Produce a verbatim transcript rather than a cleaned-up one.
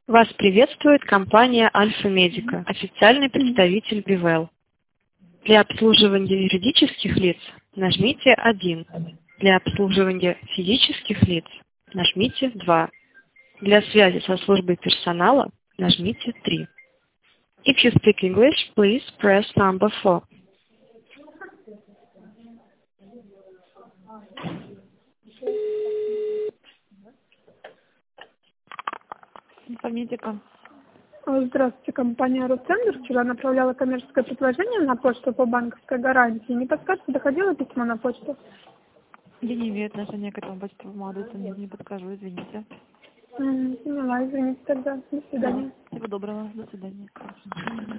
Вас приветствует компания Альфа Медика, официальный представитель Бивел. Для обслуживания юридических лиц нажмите один. Для обслуживания физических лиц нажмите два. Для связи со службой персонала нажмите три. If you speak English, please press number four. Инфомедика. Здравствуйте, компания Руцентр. Вчера направляла коммерческое предложение на почту по банковской гарантии. Не подскажете, доходило письмо на почту? Я не имею отношения к этому почтовому адресу, не, не подскажу, извините. М, Поняла, извините тогда. До свидания. Всего доброго, до свидания.